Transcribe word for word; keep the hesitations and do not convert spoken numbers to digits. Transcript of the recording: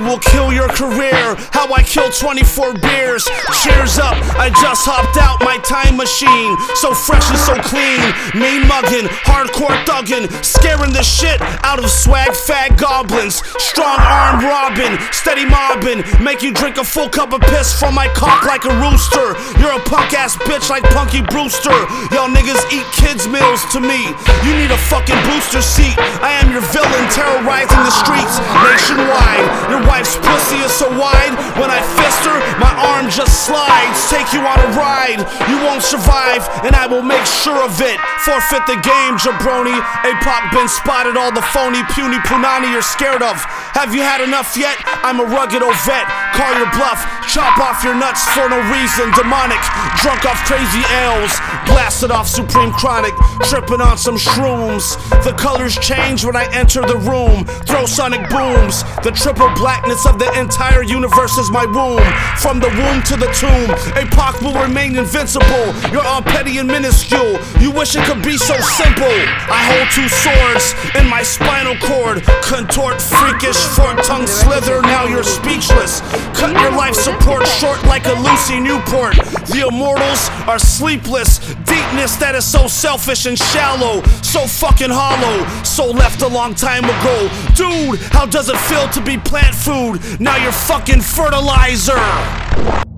will kill your career. How I killed twenty-four beers. Cheers up, I just hopped out my time machine. So fresh and so clean. Mean muggin', hardcore thuggin', scaring the shit out of swag fag goblins. Strong arm robbing, steady mobbing, make you drink a full cup of piss from my cock like a rooster. You're a punk ass bitch like Punky Brewster. Y'all niggas eat kids meals to me. You need a fucking booster seat. I am your villain terrorizing the streets nationwide. Your wife's pussy is so wide, when I fist her, my arm just slides. Take you on a ride, you won't survive, and I will make sure of it. Forfeit the game, jabroni. A-Pop been spotted, all the phony, puny punani you're scared of. Have you had enough yet? I'm a rugged old vet. Call your bluff, chop off your nuts for no reason. Demonic, drunk off crazy ales, blasted off Supreme Chronic, tripping on some shrooms. The colors change when I enter the room. Throw sonic booms. The triple blackness of the entire universe is my womb. From the womb to the tomb, A-Pop will remain invincible. You're all petty and minuscule. You wish it could be so simple. I hold two swords in my spinal cord. Contort, freakish, fork tongue slither. Now you're speechless. Cut your life support short like a Lucy Newport. The immortals are sleepless. Deepness that is so selfish and shallow. So fucking hollow. So left a long time ago. Dude, how does it feel to be plant food? Now you're fucking fertilizer.